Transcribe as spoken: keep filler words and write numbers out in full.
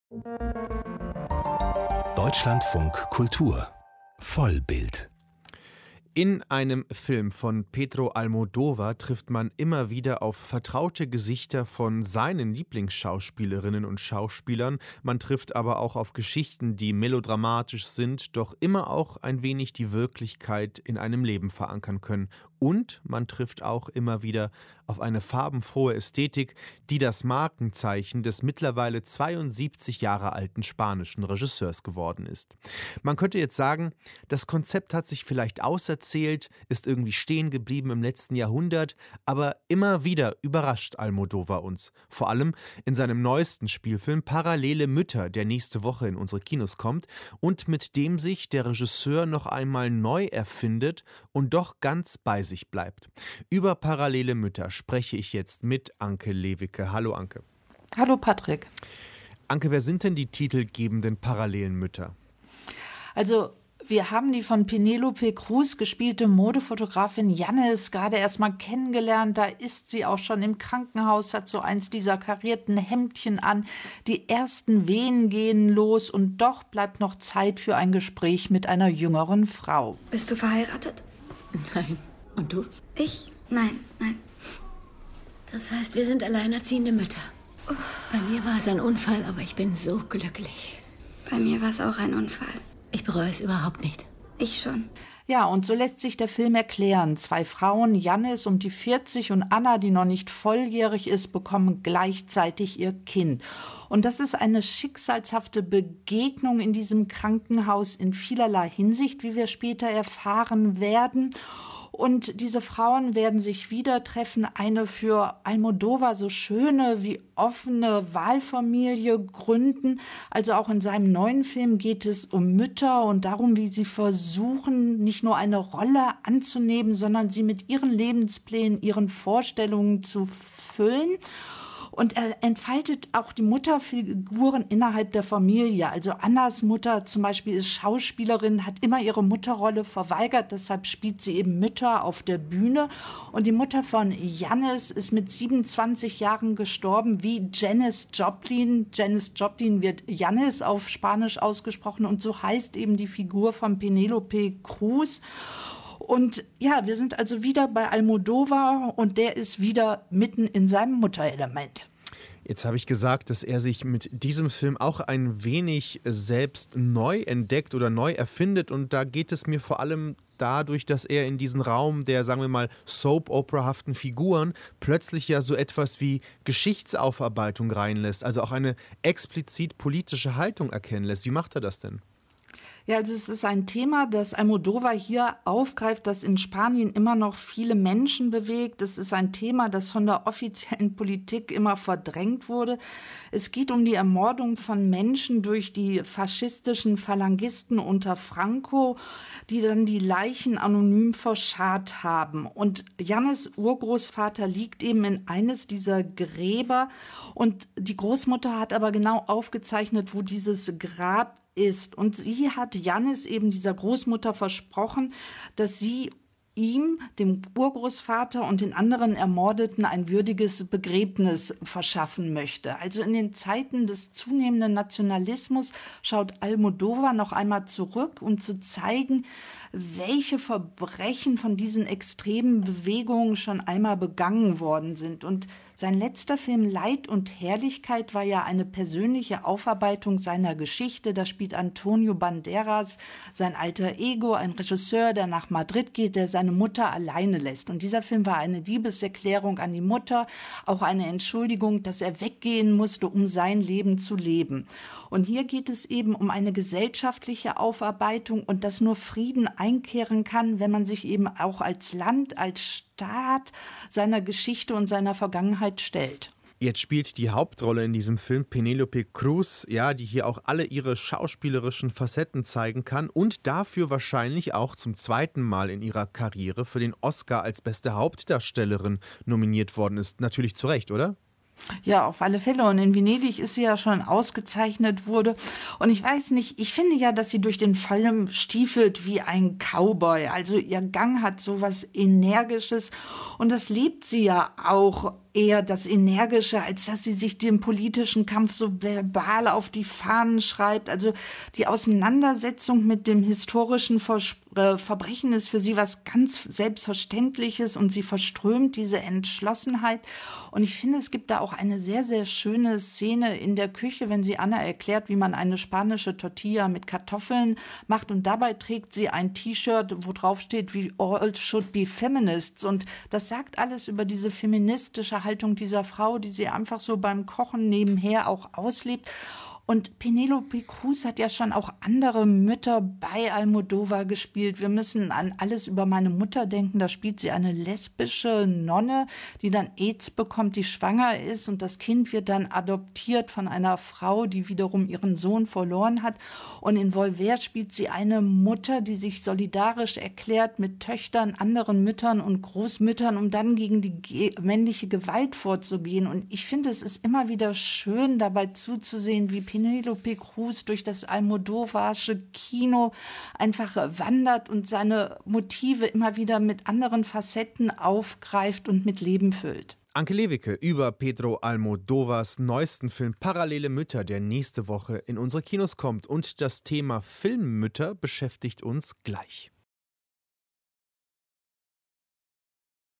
Deutschlandfunk Kultur Vollbild. In einem Film von Pedro Almodóvar trifft man immer wieder auf vertraute Gesichter von seinen Lieblingsschauspielerinnen und Schauspielern. Man trifft aber auch auf Geschichten, die melodramatisch sind, doch immer auch ein wenig die Wirklichkeit in einem Leben verankern können. Und man trifft auch immer wieder auf eine farbenfrohe Ästhetik, die das Markenzeichen des mittlerweile zweiundsiebzig Jahre alten spanischen Regisseurs geworden ist. Man könnte jetzt sagen, das Konzept hat sich vielleicht auserzählt, ist irgendwie stehen geblieben im letzten Jahrhundert, aber immer wieder überrascht Almodóvar uns. Vor allem in seinem neuesten Spielfilm Parallele Mütter, der nächste Woche in unsere Kinos kommt und mit dem sich der Regisseur noch einmal neu erfindet und doch ganz bei sich bleibt. Über Parallele Mütter spreche ich jetzt mit Anke Lewicke. Hallo Anke. Hallo Patrick. Anke, wer sind denn die titelgebenden parallelen Mütter? Also wir haben die von Penélope Cruz gespielte Modefotografin Jannis gerade erst mal kennengelernt. Da ist sie auch schon im Krankenhaus, hat so eins dieser karierten Hemdchen an. Die ersten Wehen gehen los und doch bleibt noch Zeit für ein Gespräch mit einer jüngeren Frau. Bist du verheiratet? Nein. Und du? Ich? Nein, nein. Das heißt, wir sind alleinerziehende Mütter. Bei mir war es ein Unfall, aber ich bin so glücklich. Bei mir war es auch ein Unfall. Ich bereue es überhaupt nicht. Ich schon. Ja, und so lässt sich der Film erklären. Zwei Frauen, Jannis um die vierzig und Anna, die noch nicht volljährig ist, bekommen gleichzeitig ihr Kind. Und das ist eine schicksalshafte Begegnung in diesem Krankenhaus in vielerlei Hinsicht, wie wir später erfahren werden. Und diese Frauen werden sich wieder treffen, eine für Almodóvar so schöne wie offene Wahlfamilie gründen. Also auch in seinem neuen Film geht es um Mütter und darum, wie sie versuchen, nicht nur eine Rolle anzunehmen, sondern sie mit ihren Lebensplänen, ihren Vorstellungen zu füllen. Und er entfaltet auch die Mutterfiguren innerhalb der Familie. Also Annas Mutter zum Beispiel ist Schauspielerin, hat immer ihre Mutterrolle verweigert. Deshalb spielt sie eben Mütter auf der Bühne. Und die Mutter von Jannis ist mit siebenundzwanzig Jahren gestorben, wie Janis Joplin. Janis Joplin wird Jannis auf Spanisch ausgesprochen. Und so heißt eben die Figur von Penélope Cruz. Und ja, wir sind also wieder bei Almodóvar und der ist wieder mitten in seinem Mutterelement. Jetzt habe ich gesagt, dass er sich mit diesem Film auch ein wenig selbst neu entdeckt oder neu erfindet. Und da geht es mir vor allem dadurch, dass er in diesen Raum der, sagen wir mal, Soap-Opera-haften Figuren plötzlich ja so etwas wie Geschichtsaufarbeitung reinlässt. Also auch eine explizit politische Haltung erkennen lässt. Wie macht er das denn? Ja, also es ist ein Thema, das Almodóvar hier aufgreift, das in Spanien immer noch viele Menschen bewegt. Es ist ein Thema, das von der offiziellen Politik immer verdrängt wurde. Es geht um die Ermordung von Menschen durch die faschistischen Phalangisten unter Franco, die dann die Leichen anonym verscharrt haben. Und Jannis Urgroßvater liegt eben in eines dieser Gräber. Und die Großmutter hat aber genau aufgezeichnet, wo dieses Grab ist. Und sie hat Jannis eben dieser Großmutter versprochen, dass sie ihm, dem Urgroßvater und den anderen Ermordeten ein würdiges Begräbnis verschaffen möchte. Also in den Zeiten des zunehmenden Nationalismus schaut Almodóvar noch einmal zurück, um zu zeigen, welche Verbrechen von diesen extremen Bewegungen schon einmal begangen worden sind. Und sein letzter Film Leid und Herrlichkeit war ja eine persönliche Aufarbeitung seiner Geschichte. Da spielt Antonio Banderas, sein alter Ego, ein Regisseur, der nach Madrid geht, der seine Mutter alleine lässt. Und dieser Film war eine Liebeserklärung an die Mutter, auch eine Entschuldigung, dass er weggehen musste, um sein Leben zu leben. Und hier geht es eben um eine gesellschaftliche Aufarbeitung und dass nur Frieden einkehren kann, wenn man sich eben auch als Land, als Staat seiner Geschichte und seiner Vergangenheit stellt. Jetzt spielt die Hauptrolle in diesem Film Penélope Cruz, ja, die hier auch alle ihre schauspielerischen Facetten zeigen kann und dafür wahrscheinlich auch zum zweiten Mal in ihrer Karriere für den Oscar als beste Hauptdarstellerin nominiert worden ist. Natürlich zu Recht, oder? Ja, auf alle Fälle. Und in Venedig ist sie ja schon ausgezeichnet wurde. Und ich weiß nicht, ich finde ja, dass sie durch den Film stiefelt wie ein Cowboy. Also ihr Gang hat sowas Energisches. Und das liebt sie ja auch eher, das Energische, als dass sie sich den politischen Kampf so verbal auf die Fahnen schreibt. Also die Auseinandersetzung mit dem historischen Vers- äh, Verbrechen ist für sie was ganz Selbstverständliches und sie verströmt diese Entschlossenheit. Und ich finde, es gibt da auch eine sehr, sehr schöne Szene in der Küche, wenn sie Anna erklärt, wie man eine spanische Tortilla mit Kartoffeln macht. Und dabei trägt sie ein T-Shirt, wo drauf steht, we all should be feminists. Und das sagt alles über diese feministische Haltung dieser Frau, die sie einfach so beim Kochen nebenher auch auslebt. Und Penélope Cruz hat ja schon auch andere Mütter bei Almodóvar gespielt. Wir müssen an Alles über meine Mutter denken. Da spielt sie eine lesbische Nonne, die dann AIDS bekommt, die schwanger ist. Und das Kind wird dann adoptiert von einer Frau, die wiederum ihren Sohn verloren hat. Und in Volver spielt sie eine Mutter, die sich solidarisch erklärt mit Töchtern, anderen Müttern und Großmüttern, um dann gegen die ge- männliche Gewalt vorzugehen. Und ich finde, es ist immer wieder schön, dabei zuzusehen, wie Penélope Cruz durch das Almodóvarsche Kino einfach wandert und seine Motive immer wieder mit anderen Facetten aufgreift und mit Leben füllt. Anke Lewicke über Pedro Almodóvars neuesten Film Parallele Mütter, der nächste Woche in unsere Kinos kommt. Und das Thema Filmmütter beschäftigt uns gleich.